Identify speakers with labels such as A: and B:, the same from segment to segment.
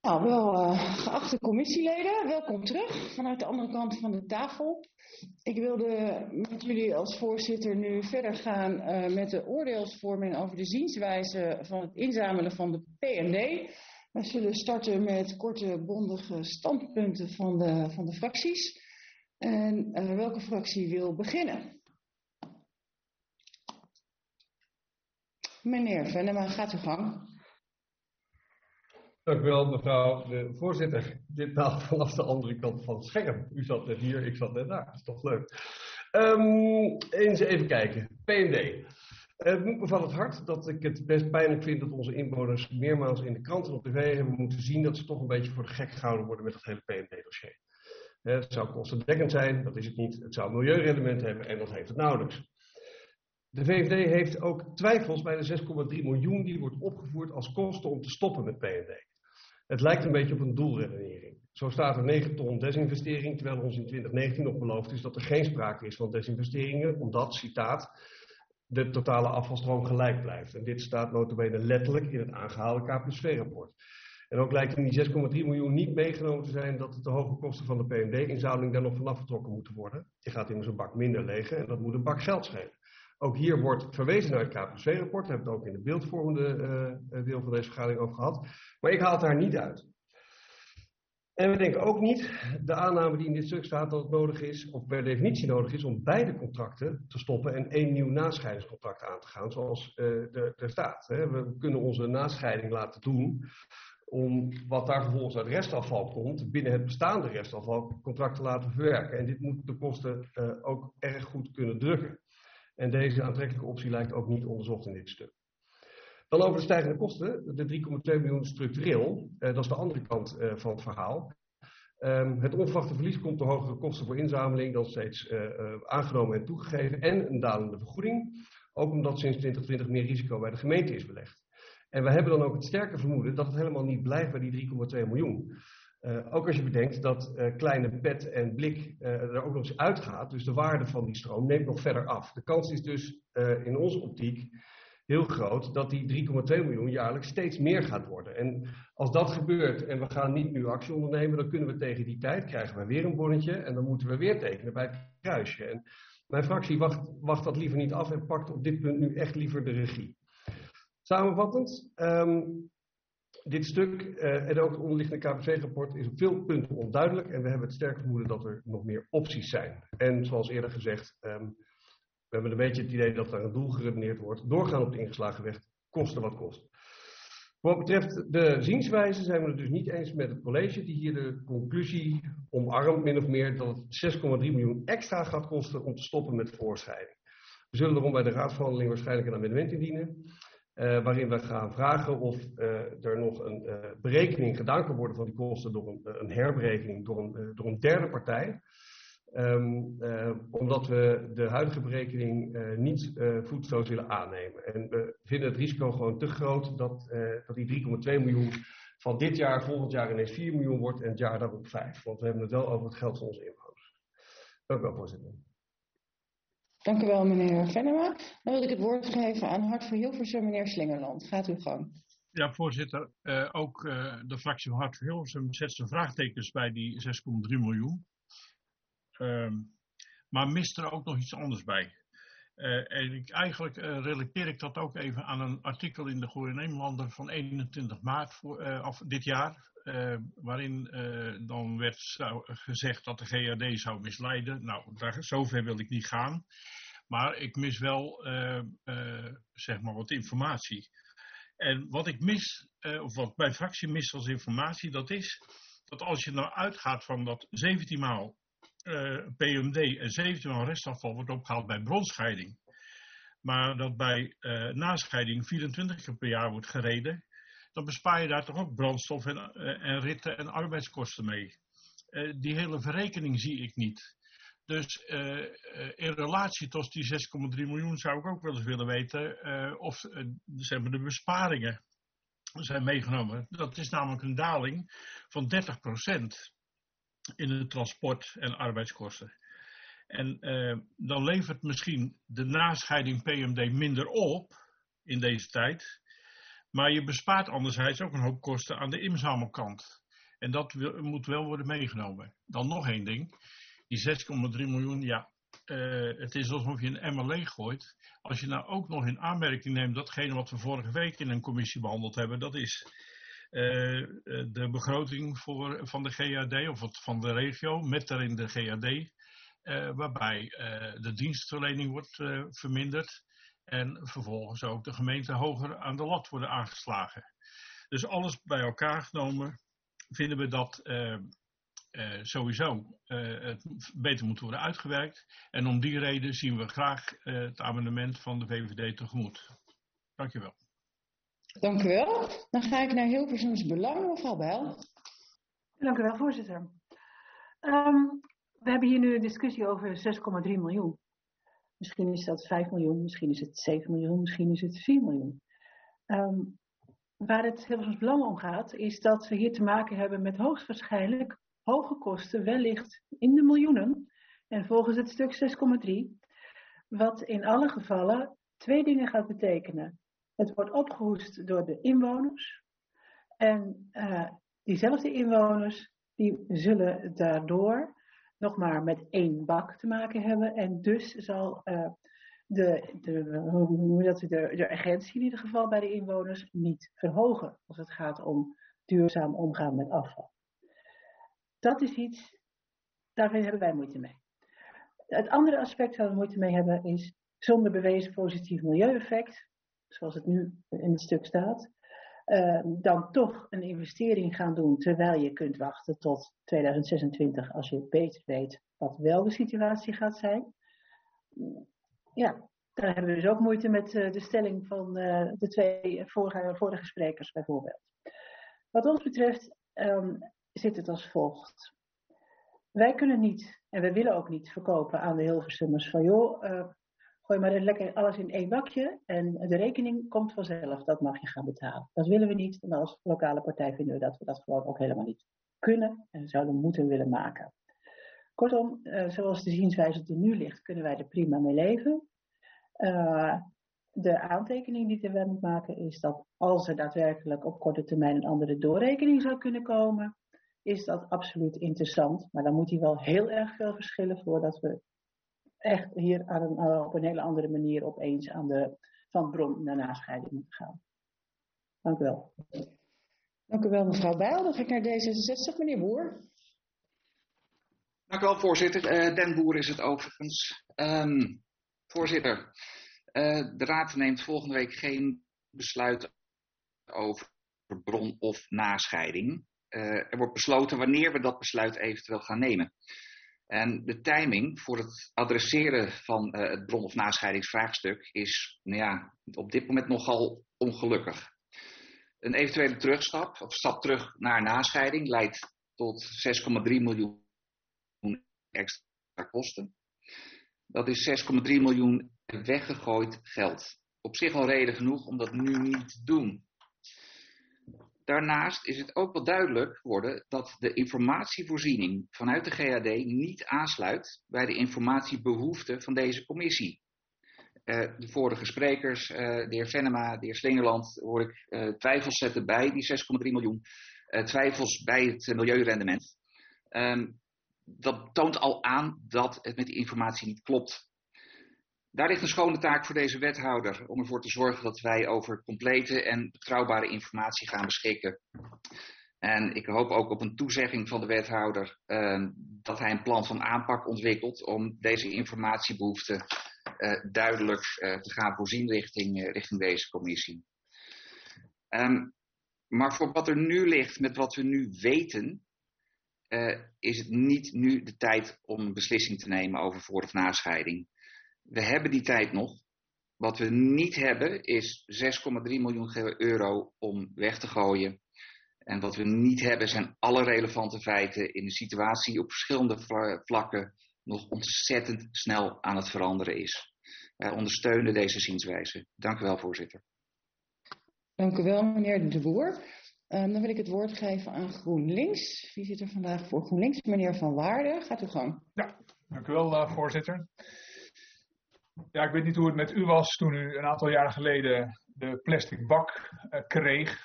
A: Nou, geachte commissieleden, welkom terug vanuit de andere kant van de tafel. Ik wilde met jullie als voorzitter nu verder gaan met de oordeelsvorming over de zienswijze van het inzamelen van de P&D. We zullen starten met korte, bondige standpunten van de fracties. En welke fractie wil beginnen? Meneer Venema, gaat uw gang.
B: Dank u wel, mevrouw de voorzitter. Ditmaal vanaf de andere kant van het scherm. U zat net hier, ik zat net daar. Dat is toch leuk. Eens even kijken. P&D. Het moet me van het hart dat ik het best pijnlijk vind dat onze inwoners meermaals in de kranten en op tv hebben moeten zien dat ze toch een beetje voor de gek gehouden worden met het hele P&D-dossier. Het zou kostendekkend zijn, dat is het niet. Het zou milieurendement hebben en dat heeft het nauwelijks. De VVD heeft ook twijfels bij de 6,3 miljoen die wordt opgevoerd als kosten om te stoppen met P&D. Het lijkt een beetje op een doelredenering. Zo staat er 9 ton desinvestering, terwijl ons in 2019 nog beloofd is dat er geen sprake is van desinvesteringen, omdat, citaat, de totale afvalstroom gelijk blijft. En dit staat nota bene letterlijk in het aangehaalde KPSV-rapport. En ook lijkt in die 6,3 miljoen niet meegenomen te zijn dat de hoge kosten van de P&D-inzameling daar nog vanaf getrokken moeten worden. Die gaat immers een bak minder legen en dat moet een bak geld schelen. Ook hier wordt verwezen naar het KPSV-rapport. Daar hebben we het ook in de beeldvormende deel van deze vergadering over gehad. Maar ik haal het daar niet uit. En we denken ook niet, de aanname die in dit stuk staat, dat het nodig is, of per definitie nodig is, om beide contracten te stoppen en één nieuw nascheidingscontract aan te gaan, zoals er staat. We kunnen onze nascheiding laten doen, om wat daar vervolgens uit restafval komt, binnen het bestaande restafvalcontract te laten verwerken. En dit moet de kosten ook erg goed kunnen drukken. En deze aantrekkelijke optie lijkt ook niet onderzocht in dit stuk. Dan over de stijgende kosten, de 3,2 miljoen structureel, dat is de andere kant van het verhaal. Het onverwachte verlies komt door hogere kosten voor inzameling, dat is steeds aangenomen en toegegeven, en een dalende vergoeding, ook omdat sinds 2020 meer risico bij de gemeente is belegd. En we hebben dan ook het sterke vermoeden dat het helemaal niet blijft bij die 3,2 miljoen. Ook als je bedenkt dat kleine pet en blik er ook nog eens uitgaat, dus de waarde van die stroom neemt nog verder af. De kans is dus in onze optiek heel groot dat die 3,2 miljoen jaarlijks steeds meer gaat worden. En als dat gebeurt en we gaan niet nu actie ondernemen, dan kunnen we tegen die tijd, krijgen we weer een bonnetje en dan moeten we weer tekenen bij het kruisje. En mijn fractie wacht dat liever niet af en pakt op dit punt nu echt liever de regie. Samenvattend, dit stuk en ook het onderliggende KPC-rapport is op veel punten onduidelijk en we hebben het sterk vermoeden dat er nog meer opties zijn. En zoals eerder gezegd, we hebben een beetje het idee dat daar een doel geredeneerd wordt. Doorgaan op de ingeslagen weg, kosten wat kost. Wat betreft de zienswijze zijn we het dus niet eens met het college die hier de conclusie omarmt min of meer dat het 6,3 miljoen extra gaat kosten om te stoppen met voorscheiding. We zullen daarom bij de raadsverhandeling waarschijnlijk een amendement indienen. Waarin we gaan vragen of er nog een berekening gedaan kan worden van die kosten door een herberekening door een derde partij. Omdat we de huidige berekening niet voetstoot willen aannemen. En we vinden het risico gewoon te groot dat die 3,2 miljoen van dit jaar, volgend jaar ineens 4 miljoen wordt en het jaar daarop 5. Want we hebben het wel over het geld van onze inwoners. Dank u wel, voorzitter.
A: Dank u wel, meneer Venema. Dan wil ik het woord geven aan Hart voor Hilversum, meneer Slingerland. Gaat uw gang.
C: Ja, voorzitter. Ook de fractie van Hart voor Hilversum zet zijn vraagtekens bij die 6,3 miljoen. Maar mist er ook nog iets anders bij. En eigenlijk relateer ik dat ook even aan een artikel in de Gooi Nederlander van 21 maart dit jaar. Waarin dan werd gezegd dat de GRD zou misleiden. Nou, zover wil ik niet gaan. Maar ik mis wel zeg maar wat informatie. En wat ik mis, of wat mijn fractie mist als informatie, dat is dat als je nou uitgaat van dat 17 maal PMD en 17 maal restafval wordt opgehaald bij bronscheiding. Maar dat bij nascheiding 24 keer per jaar wordt gereden. Dan bespaar je daar toch ook brandstof en ritten en arbeidskosten mee. Die hele verrekening zie ik niet. Dus in relatie tot die 6,3 miljoen zou ik ook wel eens willen weten of zeg maar, de besparingen zijn meegenomen. Dat is namelijk een daling van 30% in de transport- en arbeidskosten. En dan levert misschien de nascheiding PMD minder op in deze tijd. Maar je bespaart anderzijds ook een hoop kosten aan de inzamelkant. En dat moet wel worden meegenomen. Dan nog één ding. Die 6,3 miljoen, ja, het is alsof je een emmer leeg gooit. Als je nou ook nog in aanmerking neemt datgene wat we vorige week in een commissie behandeld hebben, dat is de begroting van de GAD of van de regio, met daarin de GAD, waarbij de dienstverlening wordt verminderd en vervolgens ook de gemeente hoger aan de lat worden aangeslagen. Dus alles bij elkaar genomen vinden we dat sowieso het beter moet worden uitgewerkt. En om die reden zien we graag het amendement van de VVD tegemoet. Dank je wel.
A: Dank u wel. Dan ga ik naar Hilversums Belang, mevrouw Bijl.
D: Dank u wel, voorzitter. We hebben hier nu een discussie over 6,3 miljoen. Misschien is dat 5 miljoen, misschien is het 7 miljoen, misschien is het 4 miljoen. Waar het Hilversums Belang om gaat, is dat we hier te maken hebben met hoogstwaarschijnlijk hoge kosten, wellicht in de miljoenen. En volgens het stuk 6,3, wat in alle gevallen 2 dingen gaat betekenen. Het wordt opgehoest door de inwoners. En diezelfde inwoners, die zullen daardoor nog maar met 1 bak te maken hebben. En dus zal de urgentie in ieder geval bij de inwoners niet verhogen. Als het gaat om duurzaam omgaan met afval. Dat is iets, daar hebben wij moeite mee. Het andere aspect waar we moeite mee hebben is zonder bewezen positief milieueffect, zoals het nu in het stuk staat, dan toch een investering gaan doen terwijl je kunt wachten tot 2026 als je beter weet wat wel de situatie gaat zijn. Ja, daar hebben we dus ook moeite met de stelling van de 2 vorige sprekers bijvoorbeeld. Wat ons betreft zit het als volgt. Wij kunnen niet, en we willen ook niet verkopen aan de Hilversummers van joh, gooi maar lekker alles in 1 bakje en de rekening komt vanzelf, dat mag je gaan betalen. Dat willen we niet en als lokale partij vinden we dat gewoon ook helemaal niet kunnen en zouden moeten willen maken. Kortom, zoals de zienswijze er nu ligt, kunnen wij er prima mee leven. De aantekening die ik moet maken is dat als er daadwerkelijk op korte termijn een andere doorrekening zou kunnen komen, is dat absoluut interessant. Maar dan moet die wel heel erg veel verschillen voordat we echt hier op een hele andere manier opeens van bron naar nascheiding moeten gaan. Dank u wel.
A: Dank u wel, mevrouw Bijl. Dan ga ik naar D66, meneer Boer.
E: Dank u wel, voorzitter. Den Boer is het overigens. Voorzitter, de Raad neemt volgende week geen besluit over bron- of nascheiding. Er wordt besloten wanneer we dat besluit eventueel gaan nemen. En de timing voor het adresseren van het bron- of nascheidingsvraagstuk is op dit moment nogal ongelukkig. Een eventuele terugstap, of stap terug naar nascheiding, leidt tot 6,3 miljoen extra kosten. Dat is 6,3 miljoen weggegooid geld. Op zich al reden genoeg om dat nu niet te doen. Daarnaast is het ook wel duidelijk geworden dat de informatievoorziening vanuit de GAD niet aansluit bij de informatiebehoeften van deze commissie. De vorige sprekers, de heer Venema, de heer Slingerland, hoor ik twijfels zetten bij die 6,3 miljoen. Twijfels bij het milieurendement. Dat toont al aan dat het met die informatie niet klopt. Daar ligt een schone taak voor deze wethouder om ervoor te zorgen dat wij over complete en betrouwbare informatie gaan beschikken. En ik hoop ook op een toezegging van de wethouder dat hij een plan van aanpak ontwikkelt om deze informatiebehoeften duidelijk te gaan voorzien richting deze commissie. Maar voor wat er nu ligt met wat we nu weten, is het niet nu de tijd om een beslissing te nemen over voor- of nascheiding. We hebben die tijd nog. Wat we niet hebben is 6,3 miljoen euro om weg te gooien. En wat we niet hebben zijn alle relevante feiten in de situatie op verschillende vlakken nog ontzettend snel aan het veranderen is. Wij ondersteunen deze zienswijze. Dank u wel, voorzitter.
A: Dank u wel, meneer De Boer. Dan wil ik het woord geven aan GroenLinks. Wie zit er vandaag voor GroenLinks? Meneer Van Waarden, gaat u gang.
F: Ja, dank u wel, voorzitter. Ja, ik weet niet hoe het met u was toen u een aantal jaar geleden de plastic bak kreeg.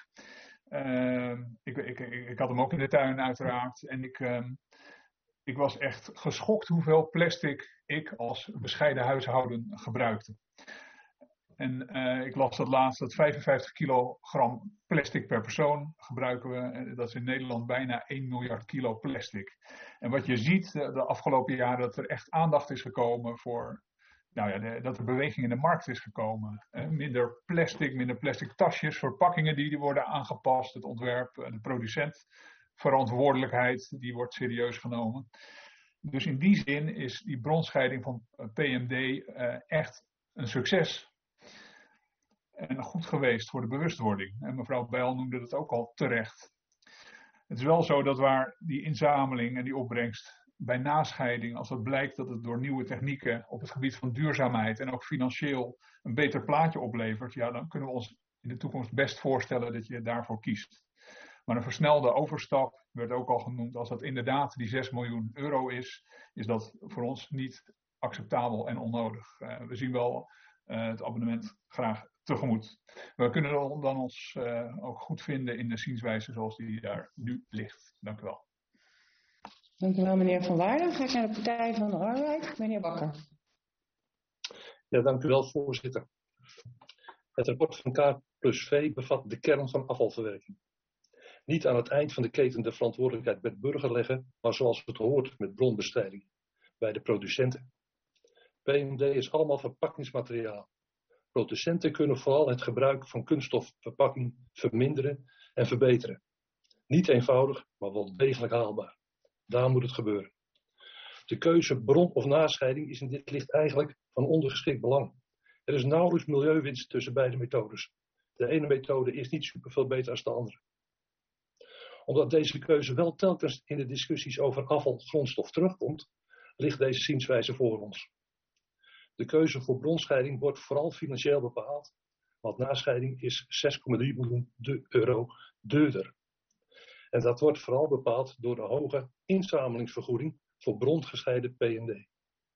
F: Ik had hem ook in de tuin uiteraard. En ik was echt geschokt hoeveel plastic ik als bescheiden huishouden gebruikte. En ik las dat laatst dat 55 kilogram plastic per persoon gebruiken we. Dat is in Nederland bijna 1 miljard kilo plastic. En wat je ziet de afgelopen jaren, dat er echt aandacht is gekomen voor, dat er beweging in de markt is gekomen. Minder plastic tasjes, verpakkingen die worden aangepast, het ontwerp, de producentverantwoordelijkheid, die wordt serieus genomen. Dus in die zin is die bronscheiding van PMD echt een succes. En goed geweest voor de bewustwording. En mevrouw Bijl noemde dat ook al terecht. Het is wel zo dat waar die inzameling en die opbrengst bij nascheiding, als het blijkt dat het door nieuwe technieken op het gebied van duurzaamheid en ook financieel een beter plaatje oplevert, ja, dan kunnen we ons in de toekomst best voorstellen dat je daarvoor kiest. Maar een versnelde overstap, werd ook al genoemd, als dat inderdaad die 6 miljoen euro is dat voor ons niet acceptabel en onnodig. We zien wel het abonnement graag tegemoet. We kunnen dan ons ook goed vinden in de zienswijze zoals die daar nu ligt. Dank u wel.
A: Dank u wel, meneer Van Waarden. Dan ga ik naar de Partij van de Arbeid. Meneer Bakker.
G: Ja, dank u wel, voorzitter. Het rapport van K+V bevat de kern van afvalverwerking. Niet aan het eind van de keten de verantwoordelijkheid bij de burger leggen, maar zoals het hoort met bronbestrijding, bij de producenten. PMD is allemaal verpakkingsmateriaal. Producenten kunnen vooral het gebruik van kunststofverpakking verminderen en verbeteren. Niet eenvoudig, maar wel degelijk haalbaar. Daar moet het gebeuren. De keuze bron- of nascheiding is in dit licht eigenlijk van ondergeschikt belang. Er is nauwelijks milieuwinst tussen beide methodes. De ene methode is niet superveel beter dan de andere. Omdat deze keuze wel telkens in de discussies over afvalgrondstof terugkomt, ligt deze zienswijze voor ons. De keuze voor bronscheiding wordt vooral financieel bepaald, want nascheiding is 6,3 miljoen euro duurder. En dat wordt vooral bepaald door de hoge inzamelingsvergoeding voor brongescheiden PMD.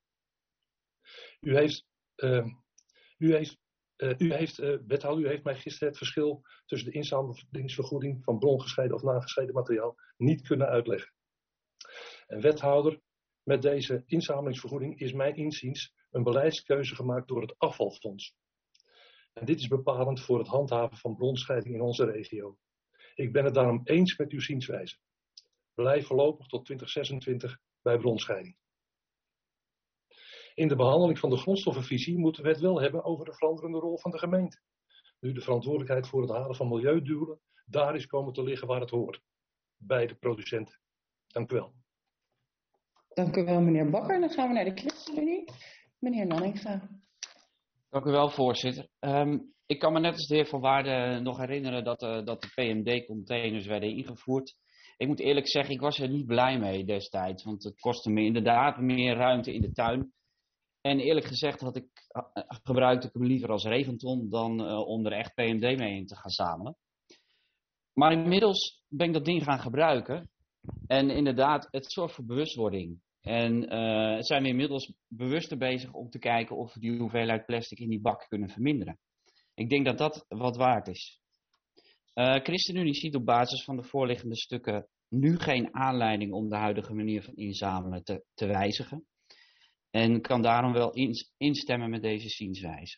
G: Wethouder, u heeft mij gisteren het verschil tussen de inzamelingsvergoeding van brongescheiden of nagescheiden materiaal niet kunnen uitleggen. En wethouder, met deze inzamelingsvergoeding is mijn inziens een beleidskeuze gemaakt door het afvalfonds. En dit is bepalend voor het handhaven van bronscheiding in onze regio. Ik ben het daarom eens met uw zienswijze. Blijf voorlopig tot 2026 bij bronscheiding. In de behandeling van de grondstoffenvisie moeten we het wel hebben over de veranderende rol van de gemeente. Nu de verantwoordelijkheid voor het halen van milieudoelen daar is komen te liggen waar het hoort. Bij de producenten. Dank u wel.
A: Dank u wel, meneer Bakker. Dan gaan we naar de ChristenUnie. Meneer Nanninga.
H: Dank u wel, voorzitter. Ik kan me net als de heer Van Waarden nog herinneren dat de PMD-containers werden ingevoerd. Ik moet eerlijk zeggen, ik was er niet blij mee destijds, want het kostte me inderdaad meer ruimte in de tuin. En eerlijk gezegd gebruikte ik hem liever als regenton dan om er echt PMD mee in te gaan zamelen. Maar inmiddels ben ik dat ding gaan gebruiken. En inderdaad, het zorgt voor bewustwording. En zijn we inmiddels bewuster bezig om te kijken of we die hoeveelheid plastic in die bak kunnen verminderen. Ik denk dat dat wat waard is. ChristenUnie ziet op basis van de voorliggende stukken nu geen aanleiding om de huidige manier van inzamelen te wijzigen. En kan daarom wel instemmen met deze zienswijze.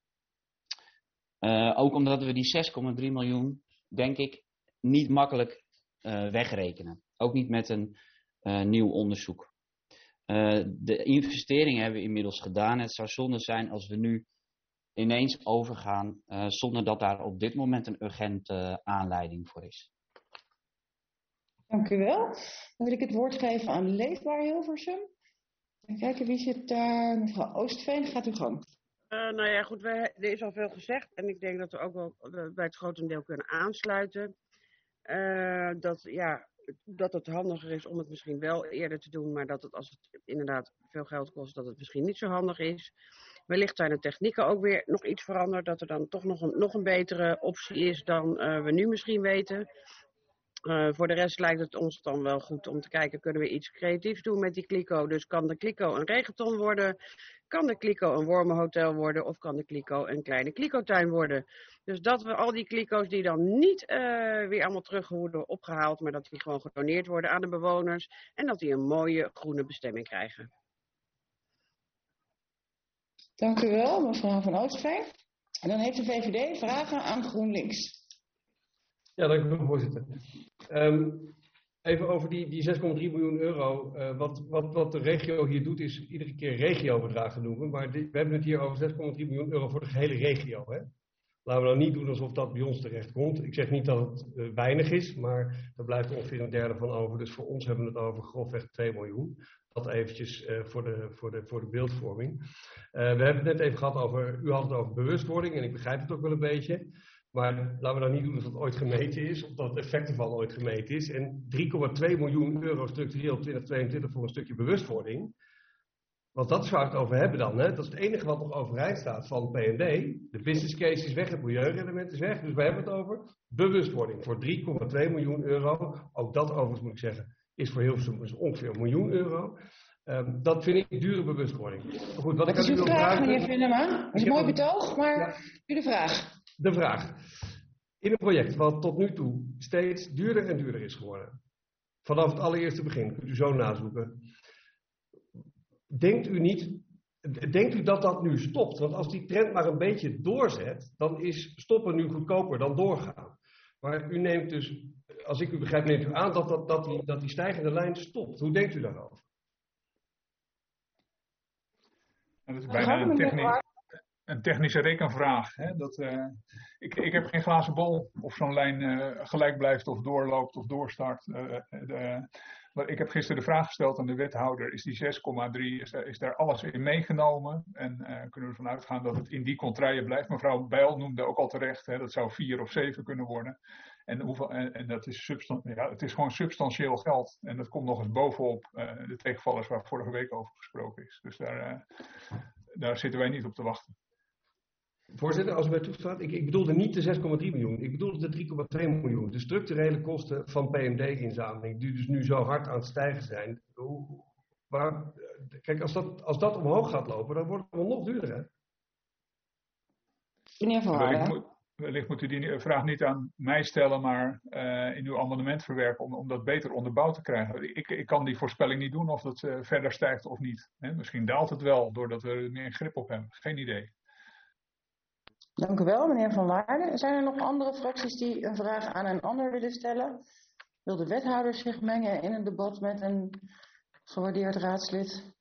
H: Ook omdat we die 6,3 miljoen, denk ik, niet makkelijk wegrekenen. Ook niet met een nieuw onderzoek. De investeringen hebben we inmiddels gedaan. Het zou zonde zijn als we nu ineens overgaan zonder dat daar op dit moment een urgente aanleiding voor is.
A: Dank u wel. Dan wil ik het woord geven aan Leefbaar Hilversum. Even kijken, wie zit daar? Mevrouw Oostveen, gaat u gang.
I: Nou ja, goed, er is al veel gezegd en ik denk dat we ook wel bij het grotendeel kunnen aansluiten. Dat het handiger is om het misschien wel eerder te doen, maar dat het als het inderdaad veel geld kost, dat het misschien niet zo handig is. Wellicht zijn de technieken ook weer nog iets veranderd, dat er dan toch nog een betere optie is dan we nu misschien weten. Voor de rest lijkt het ons dan wel goed om te kijken, kunnen we iets creatiefs doen met die kliko? Dus kan de kliko een regenton worden? Kan de kliko een wormenhotel worden? Of kan de kliko een kleine klikotuin worden? Dus dat we al die kliko's die dan niet weer allemaal terug worden opgehaald, maar dat die gewoon gedoneerd worden aan de bewoners. En dat die een mooie groene bestemming krijgen.
A: Dank u wel, mevrouw Van Oostveen. En dan heeft de VVD vragen aan GroenLinks.
B: Ja, dank u wel, voorzitter. Even over die 6,3 miljoen euro. Wat de regio hier doet, is iedere keer regiobedragen noemen. Maar we hebben het hier over 6,3 miljoen euro voor de gehele regio. Hè? Laten we nou niet doen alsof dat bij ons terecht komt. Ik zeg niet dat het weinig is, maar er blijft ongeveer een derde van over. Dus voor ons hebben we het over grofweg 2 miljoen. Dat eventjes voor de beeldvorming. We hebben het net even gehad over, u had het over bewustwording en ik begrijp het ook wel een beetje. Maar laten we nou niet doen alsof het ooit gemeten is, of dat het effect ervan ooit gemeten is. En 3,2 miljoen euro structureel 2022 voor een stukje bewustwording. Want dat is waar we het over hebben dan. Hè? Dat is het enige wat nog overeind staat van PND. De business case is weg, het milieuelement is weg. Dus we hebben het over bewustwording voor 3,2 miljoen euro. Ook dat overigens moet ik zeggen, is voor Hilversum dus ongeveer 1 miljoen euro. Dat vind ik dure bewustwording. Maar goed, wat
A: Dat is uw vraag, meneer Venema. Dat is een mooi betoog, maar de vraag.
B: De vraag. In een project wat tot nu toe steeds duurder en duurder is geworden. Vanaf het allereerste begin, kunt u zo nazoeken. Denkt u dat dat nu stopt? Want als die trend maar een beetje doorzet, dan is stoppen nu goedkoper dan doorgaan. Maar u neemt dus, als ik u begrijp, neemt u aan dat die stijgende lijn stopt. Hoe denkt u daarover?
F: Dat is bijna een technische rekenvraag. Hè? Ik heb geen glazen bol of zo'n lijn gelijk blijft of doorloopt of doorstart. Maar ik heb gisteren de vraag gesteld aan de wethouder, is die 6,3, is daar alles in meegenomen? En kunnen we ervan uitgaan dat het in die contraien blijft? Mevrouw Bijl noemde ook al terecht, hè, dat zou 4 of 7 kunnen worden. En dat is het is gewoon substantieel geld. En dat komt nog eens bovenop de tegenvallers waar vorige week over gesproken is. Dus daar zitten wij niet op te wachten.
B: Voorzitter, als u mij toestaat, ik bedoelde niet de 6,3 miljoen, ik bedoelde de 3,2 miljoen. De structurele kosten van PMD-inzameling, die dus nu zo hard aan het stijgen zijn. Kijk, als dat omhoog gaat lopen, dan wordt het wel nog duurder, hè?
A: Meneer Van Waarden.
F: Wellicht moet u die vraag niet aan mij stellen, maar in uw amendement verwerken om dat beter onderbouwd te krijgen. Ik kan die voorspelling niet doen of dat verder stijgt of niet. Hè? Misschien daalt het wel, doordat we er meer grip op hebben. Geen idee.
A: Dank u wel, meneer Van Waarden. Zijn er nog andere fracties die een vraag aan een ander willen stellen? Wil de wethouder zich mengen in een debat met een gewaardeerd raadslid?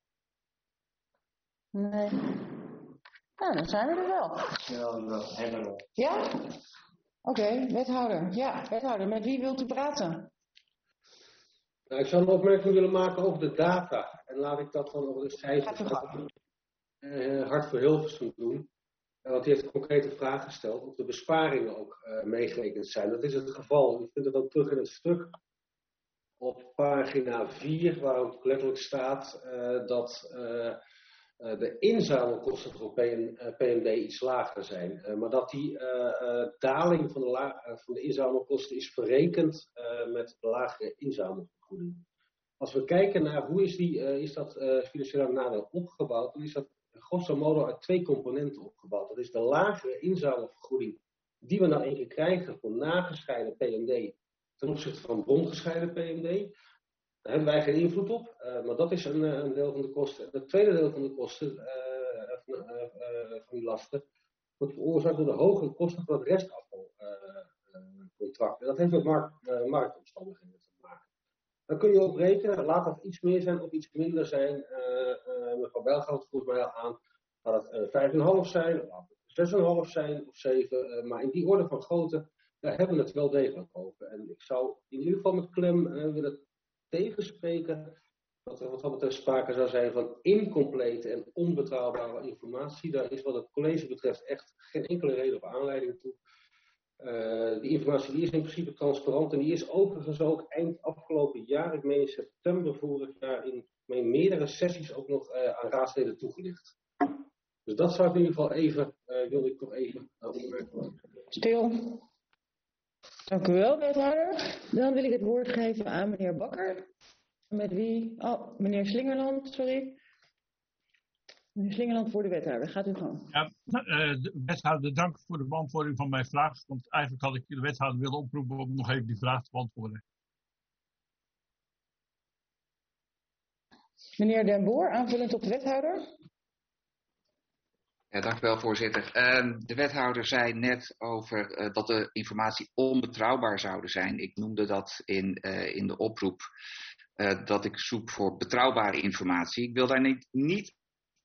A: Nee. Nou, dan zijn we er wel. Ja? Oké, wethouder. Ja, wethouder. Met wie wilt u praten?
J: Nou, ik zou een opmerking willen maken over de data. En laat ik dat dan over de cijfers Hart voor Hilversum doen. Want die heeft een concrete vraag gesteld of de besparingen ook meegerekend zijn. Dat is het geval. U vindt het ook terug in het stuk op pagina 4, waar ook letterlijk staat dat de inzamelkosten voor PMD iets lager zijn. Maar dat die daling van de inzamelkosten is verrekend met lagere inzamelvergoeding. Als we kijken naar hoe is dat financiële nadeel opgebouwd, dan is dat grosso modo uit 2 componenten opgebouwd. Dat is de lagere inzamelvergoeding die we nou één keer krijgen voor nagescheiden PMD ten opzichte van brongescheiden PMD. Daar hebben wij geen invloed op, maar dat is een deel van de kosten. Het tweede deel van de kosten, van die lasten, wordt veroorzaakt door de hogere kosten van het restafvalcontract. En dat heeft met marktomstandigheden te maken. Dan kun je ook rekenen, laat dat iets meer zijn of iets minder zijn. Mevrouw Bijl gaat het volgens mij al aan. Laat het 5,5 zijn, laat het 6,5 zijn of 7. Maar in die orde van grootte, daar hebben we het wel degelijk over. En ik zou in ieder geval met klem willen tegenspreken dat er wat dat betreft sprake zou zijn van incomplete en onbetrouwbare informatie. Daar is wat het college betreft echt geen enkele reden of aanleiding toe. Die informatie die is in principe transparant en die is overigens ook eind afgelopen jaar, ik meen in september vorig jaar, in meerdere sessies ook nog aan raadsleden toegelicht. Dus dat zou ik in ieder geval wilde ik toch even opmerken.
A: Stil. Dank u wel, wethouder. Dan wil ik het woord geven aan meneer Bakker. Met wie? Oh, meneer Slingerland, sorry. Meneer Slingerland voor de wethouder. Gaat u gang.
C: Ja, wethouder, dank voor de beantwoording van mijn vraag. Want eigenlijk had ik de wethouder willen oproepen om nog even die vraag te beantwoorden.
A: Meneer Den Boer, aanvullend op de wethouder.
E: Ja, dank u wel, voorzitter. De wethouder zei net over dat de informatie onbetrouwbaar zouden zijn. Ik noemde dat in de oproep dat ik zoek voor betrouwbare informatie. Ik wil daar niet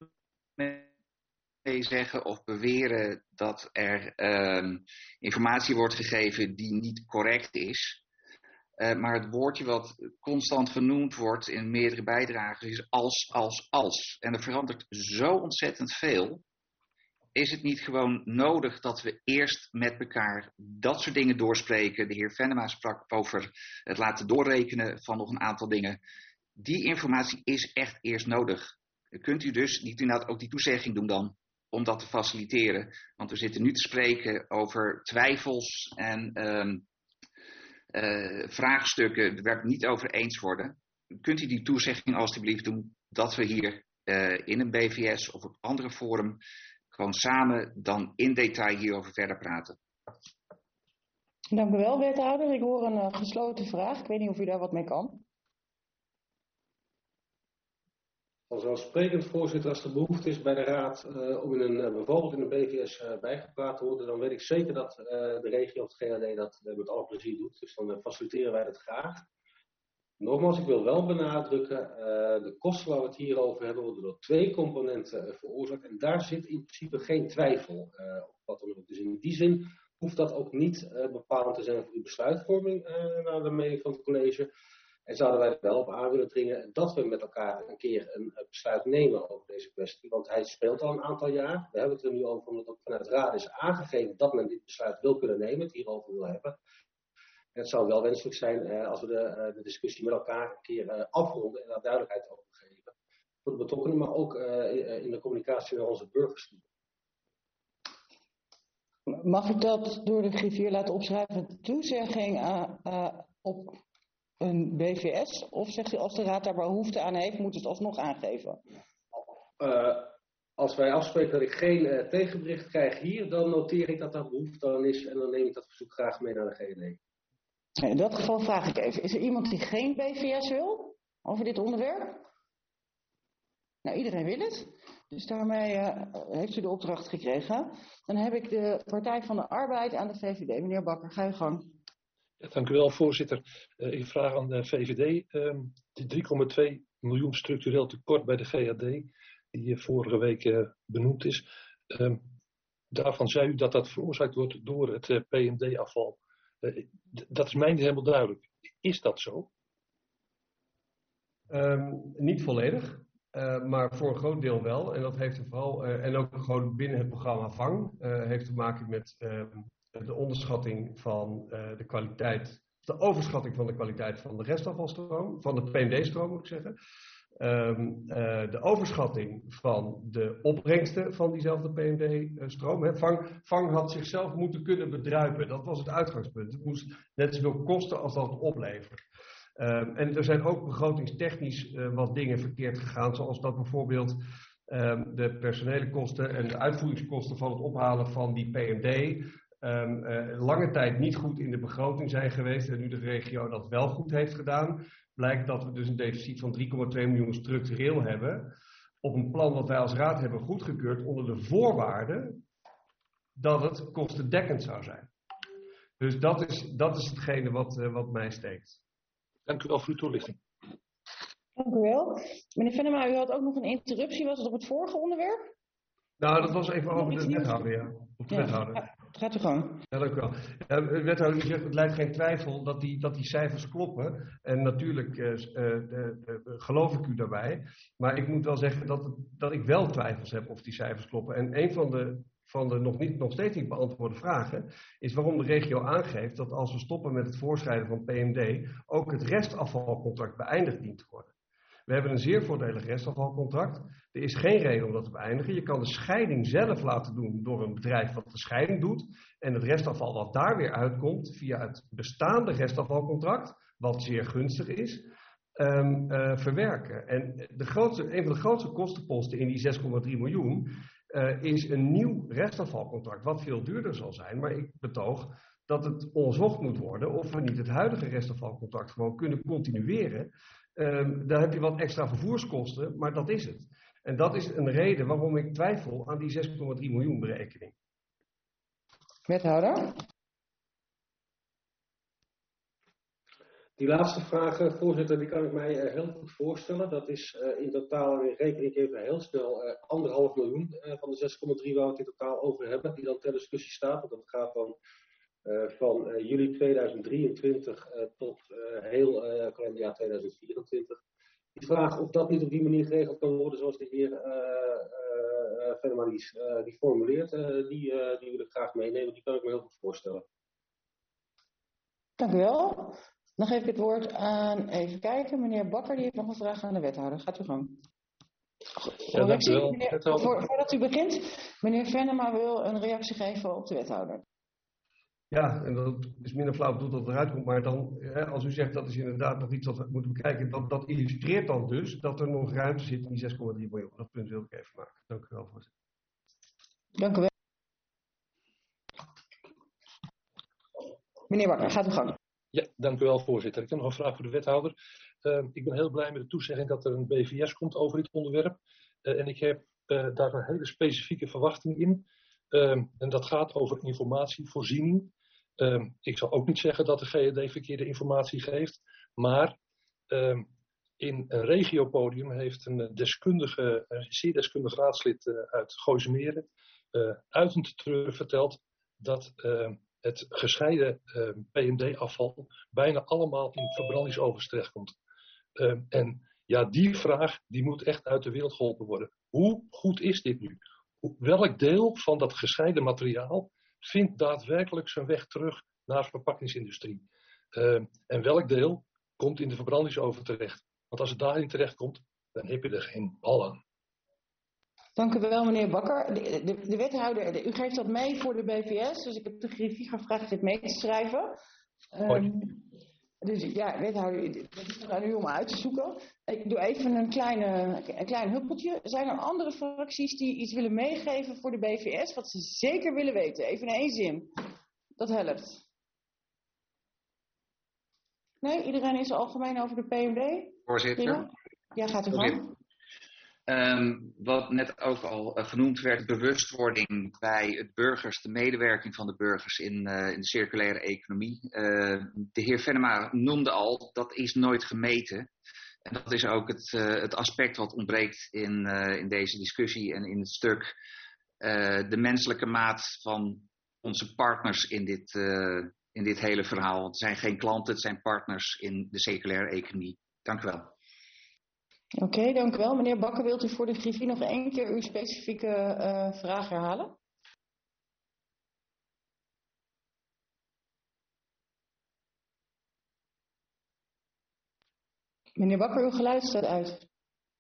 E: mee zeggen of beweren dat er informatie wordt gegeven die niet correct is. Maar het woordje wat constant genoemd wordt in meerdere bijdragen is als. En er verandert zo ontzettend veel. Is het niet gewoon nodig dat we eerst met elkaar dat soort dingen doorspreken? De heer Venema sprak over het laten doorrekenen van nog een aantal dingen. Die informatie is echt eerst nodig. Kunt u dus niet inderdaad ook die toezegging doen dan, om dat te faciliteren? Want we zitten nu te spreken over twijfels en vraagstukken waar we het niet over eens worden. Kunt u die toezegging alstublieft doen dat we hier in een BVS of op een andere forum gewoon samen dan in detail hierover verder praten?
A: Dank u wel, wethouder. Ik hoor een gesloten vraag. Ik weet niet of u daar wat mee kan.
J: Vanzelfsprekend, voorzitter, als er behoefte is bij de raad om bijvoorbeeld in een BVS bijgepraat te worden, dan weet ik zeker dat de regio of het GAD dat met alle plezier doet. Dus dan faciliteren wij dat graag. Nogmaals, ik wil wel benadrukken, de kosten waar we het hier over hebben worden door 2 componenten veroorzaakt. En daar zit in principe geen twijfel op wat dan ook. Dus in die zin hoeft dat ook niet bepalend te zijn voor uw besluitvorming naar de mening van het college. En zouden wij er wel op aan willen dringen dat we met elkaar een keer een besluit nemen over deze kwestie. Want hij speelt al een aantal jaar. We hebben het er nu over omdat ook vanuit de raad is aangegeven dat men dit besluit wil kunnen nemen, het hierover wil hebben. En het zou wel wenselijk zijn als we de discussie met elkaar een keer afronden en daar duidelijkheid over geven. Voor de betrokkenen, maar ook in de communicatie naar onze burgers.
A: Mag ik dat door de griffier laten opschrijven? Toezegging op een BVS? Of zegt u als de raad daar behoefte aan heeft, moet het alsnog aangeven?
J: Als wij afspreken dat ik geen tegenbericht krijg hier, dan noteer ik dat daar behoefte aan is en dan neem ik dat verzoek graag mee naar de GED.
A: In dat geval vraag ik even, is er iemand die geen BVS wil over dit onderwerp? Nou, iedereen wil het. Dus daarmee heeft u de opdracht gekregen. Dan heb ik de Partij van de Arbeid aan de VVD. Meneer Bakker, ga je gang.
G: Ja, dank u wel, voorzitter. Ik vraag aan de VVD, die 3,2 miljoen structureel tekort bij de GAD, die vorige week benoemd is. Daarvan zei u dat dat veroorzaakt wordt door het PMD-afval. Dat is mij niet helemaal duidelijk. Is dat zo?
B: Niet volledig, maar voor een groot deel wel. En dat heeft vooral, en ook gewoon binnen het programma VANG, heeft te maken met de onderschatting van de kwaliteit, de overschatting van de kwaliteit van de restafvalstroom, van de PMD-stroom moet ik zeggen. De overschatting van de opbrengsten van diezelfde PMD-stroom. VANG had zichzelf moeten kunnen bedruipen. Dat was het uitgangspunt. Het moest net zoveel kosten als dat het oplevert. En er zijn ook begrotingstechnisch wat dingen verkeerd gegaan. Zoals dat bijvoorbeeld de personele kosten en de uitvoeringskosten van het ophalen van die PMD lange tijd niet goed in de begroting zijn geweest. En nu de regio dat wel goed heeft gedaan, blijkt dat we dus een deficit van 3,2 miljoen structureel hebben. Op een plan wat wij als raad hebben goedgekeurd onder de voorwaarde dat het kostendekkend zou zijn. Dus dat is hetgene wat mij steekt.
G: Dank u wel voor uw toelichting.
A: Dank u wel. Meneer Venema, u had ook nog een interruptie. Was het op het vorige onderwerp?
B: Nou, dat was even over de wethouder, ja. Op de wethouder.
A: Ja, gaat u gang.
B: Ja, dank u wel. De wethouder zegt, het lijkt geen twijfel dat die cijfers kloppen. En natuurlijk geloof ik u daarbij. Maar ik moet wel zeggen dat ik wel twijfels heb of die cijfers kloppen. En een van de nog steeds niet beantwoorde vragen is waarom de regio aangeeft dat als we stoppen met het voorschrijven van PMD, ook het restafvalcontract beëindigd dient te worden. We hebben een zeer voordelig restafvalcontract. Er is geen reden om dat te beëindigen. Je kan de scheiding zelf laten doen door een bedrijf wat de scheiding doet. En het restafval wat daar weer uitkomt via het bestaande restafvalcontract, wat zeer gunstig is, verwerken. En een van de grootste kostenposten in die 6,3 miljoen is een nieuw restafvalcontract, wat veel duurder zal zijn. Maar ik betoog dat het onderzocht moet worden of we niet het huidige restafvalcontract gewoon kunnen continueren. Daar heb je wat extra vervoerskosten, maar dat is het. En dat is een reden waarom ik twijfel aan die 6,3 miljoen berekening.
A: Wethouder?
J: Die laatste vraag, voorzitter, die kan ik mij heel goed voorstellen. Dat is in totaal, en reken ik even heel snel, 1,5 miljoen van de 6,3 waar we het in totaal over hebben, die dan ter discussie staat. Want dat gaat dan van juli 2023 tot heel kalenderjaar 2024. Die vraag of dat niet op die manier geregeld kan worden zoals de heer Venema die formuleert, die wil ik graag meenemen. Die kan ik me heel goed voorstellen.
A: Dank u wel. Dan geef ik het woord aan, even kijken, meneer Bakker, die heeft nog een vraag aan de wethouder. Gaat u gang.
G: Ja, dank u wel.
A: Voordat u begint, meneer Venema wil een reactie geven op de wethouder.
B: Ja, en dat is minder flauw bedoeld dat het eruit komt, maar dan, als u zegt dat is inderdaad nog iets wat we moeten bekijken, dat illustreert dan dus dat er nog ruimte zit in die 6,3 miljoen. Dat punt wil ik even maken. Dank u wel, voorzitter.
A: Dank u wel. Meneer Bakker, gaat u gang.
G: Ja, dank u wel, voorzitter. Ik heb nog een vraag voor de wethouder. Ik ben heel blij met de toezegging dat er een BVS komt over dit onderwerp. En ik heb daar een hele specifieke verwachting in. En dat gaat over informatievoorziening. Ik zal ook niet zeggen dat de GED verkeerde informatie geeft. Maar in een regiopodium heeft een zeer deskundig raadslid uit Gooisemeren uitend treurig verteld dat het gescheiden PMD-afval bijna allemaal in verbrandingsovens terechtkomt. En ja, die vraag die moet echt uit de wereld geholpen worden. Hoe goed is dit nu? Welk deel van dat gescheiden materiaal vindt daadwerkelijk zijn weg terug naar de verpakkingsindustrie? En welk deel komt in de verbrandingsoven terecht? Want als het daarin terecht komt, dan heb je er geen bal aan.
A: Dank u wel, meneer Bakker. De wethouder, u geeft dat mee voor de BVS, dus ik heb de griffie gevraagd dit mee te schrijven. Dus ja, wethouder, het is aan u om uit te zoeken. Ik doe even een klein huppeltje. Zijn er andere fracties die iets willen meegeven voor de BVS, wat ze zeker willen weten? Even in 1 zin. Dat helpt. Nee, iedereen is algemeen over de PMD?
E: Voorzitter.
A: Ja, gaat u gang.
E: Wat net ook al genoemd werd, bewustwording bij het burgers, de medewerking van de burgers in de circulaire economie. De heer Venema noemde al, dat is nooit gemeten. En dat is ook het aspect wat ontbreekt in deze discussie en in het stuk. De menselijke maat van onze partners in dit hele verhaal. Het zijn geen klanten, het zijn partners in de circulaire economie. Dank u wel.
A: Oké, dank u wel. Meneer Bakker, wilt u voor de griffie nog 1 keer uw specifieke vraag herhalen? Meneer Bakker, uw geluid staat uit.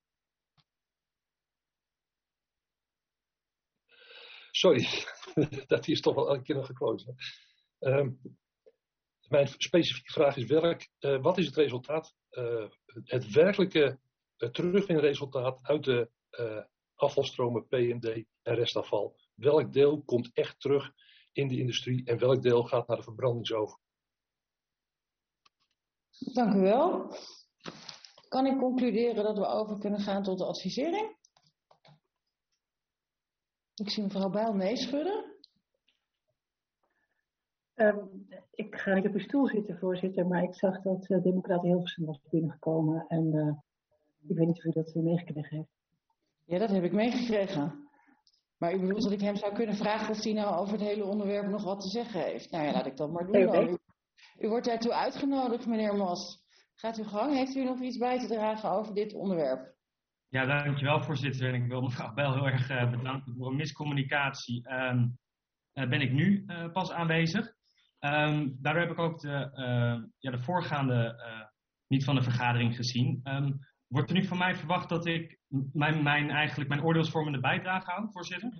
G: Sorry, dat is toch wel elke keer nog geklozen. Mijn specifieke vraag is wat is het resultaat, het werkelijke terugwinresultaat uit de afvalstromen PMD en restafval? Welk deel komt echt terug in de industrie en welk deel gaat naar de verbrandingsoven?
A: Dank u wel. Kan ik concluderen dat we over kunnen gaan tot de advisering? Ik zie mevrouw Bijl nee schudden.
D: Ik ga niet op uw stoel zitten, voorzitter, maar ik zag dat Democraten Hilversum was binnengekomen en ik weet niet of u dat meegekregen heeft.
A: Ja, dat heb ik meegekregen. Maar u bedoelt dat ik hem zou kunnen vragen of hij nou over het hele onderwerp nog wat te zeggen heeft. Nou ja, laat ik dat maar doen dan. U wordt daartoe uitgenodigd, meneer Mas. Gaat u gang. Heeft u nog iets bij te dragen over dit onderwerp?
K: Ja, dankjewel, voorzitter. En ik wil mevrouw Bijl heel erg bedanken voor een miscommunicatie. Ben ik nu pas aanwezig. Daardoor heb ik ook de voorgaande niet van de vergadering gezien. Wordt er nu van mij verwacht dat ik mijn oordeelsvormende bijdrage hou, voorzitter?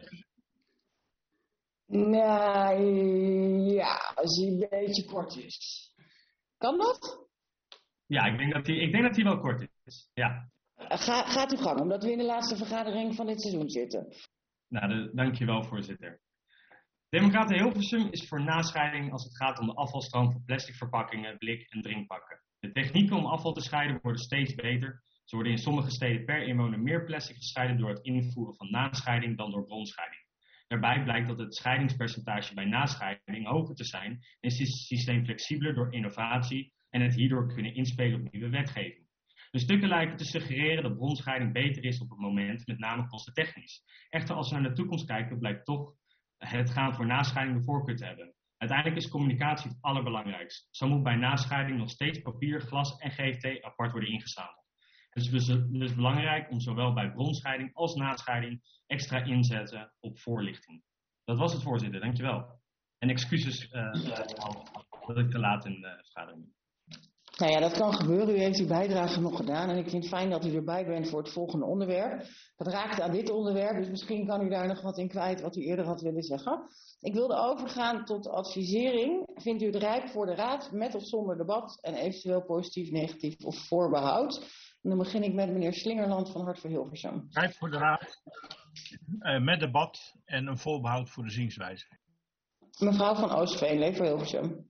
A: Nou, ja, als hij een beetje kort is. Kan dat?
K: Ja, ik denk dat hij wel kort is. Ja.
A: Gaat uw gang, omdat we in de laatste vergadering van dit seizoen zitten.
K: Nou, dankjewel, voorzitter. Democraten Hilversum is voor nascheiding als het gaat om de afvalstroom van plastic verpakkingen, blik en drinkpakken. De technieken om afval te scheiden worden steeds beter. Zo worden in sommige steden per inwoner meer plastic gescheiden door het invoeren van nascheiding dan door bronscheiding. Daarbij blijkt dat het scheidingspercentage bij nascheiding hoger te zijn en is het systeem flexibeler door innovatie en het hierdoor kunnen inspelen op nieuwe wetgeving. De stukken lijken te suggereren dat bronscheiding beter is op het moment, met name kostentechnisch. Echter, als we naar de toekomst kijken, blijkt toch het gaan voor nascheiding de voorkeur te hebben. Uiteindelijk is communicatie het allerbelangrijkste. Zo moet bij nascheiding nog steeds papier, glas en GFT apart worden ingezameld. Het is dus belangrijk om zowel bij bronscheiding als nascheiding extra inzetten op voorlichting. Dat was het, voorzitter. Dankjewel. En excuses dat ik te laat in de vergadering ben.
A: Nou ja, dat kan gebeuren. U heeft uw bijdrage nog gedaan. En ik vind het fijn dat u erbij bent voor het volgende onderwerp. Dat raakt aan dit onderwerp, dus misschien kan u daar nog wat in kwijt wat u eerder had willen zeggen. Ik wilde overgaan tot advisering. Vindt u het rijp voor de raad, met of zonder debat en eventueel positief, negatief of voorbehoud? En dan begin ik met meneer Slingerland van Hart voor Hilversum.
C: Rijp voor de raad, met debat en een voorbehoud voor de zienswijze.
A: Mevrouw van Oostveen, Leef voor Hilversum.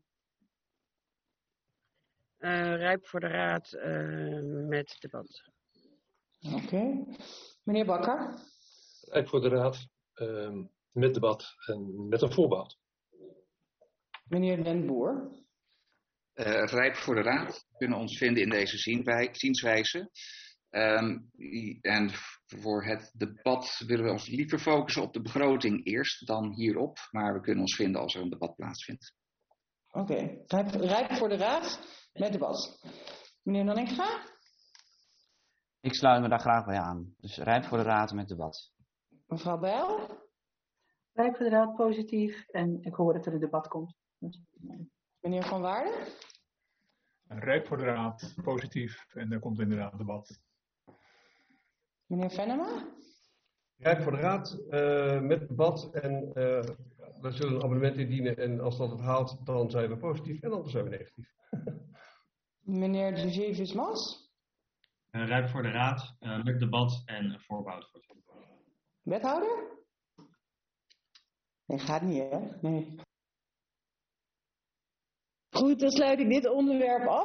I: Rijp voor de raad met debat.
A: Oké. Meneer Bakker.
G: Rijp voor de raad met debat en met een voorbehoud.
A: Meneer Den Boer.
E: Rijp voor de raad. We kunnen ons vinden in deze zienswijze. En voor het debat willen we ons liever focussen op de begroting eerst dan hierop. Maar we kunnen ons vinden als er een debat plaatsvindt.
A: Oké. Rijp voor de raad met debat. Meneer Nanninga?
H: Ik sluit me daar graag bij aan. Dus rijp voor de raad met debat.
A: Mevrouw Bijl?
D: Rijp voor de raad positief en ik hoor dat er een debat komt.
A: Meneer Van Waarden?
F: Rijp voor de raad, positief en er komt inderdaad een debat.
A: Meneer Venema?
B: Rijp voor de raad met debat en we zullen een abonnement indienen en als dat het haalt, dan zijn we positief en anders zijn we negatief.
A: Meneer de Vismas?
K: Rijp voor de raad, met debat en voorbehoud voor het debat.
A: Wethouder? Nee, gaat niet, hè? Nee. Goed, dan sluit ik dit onderwerp af.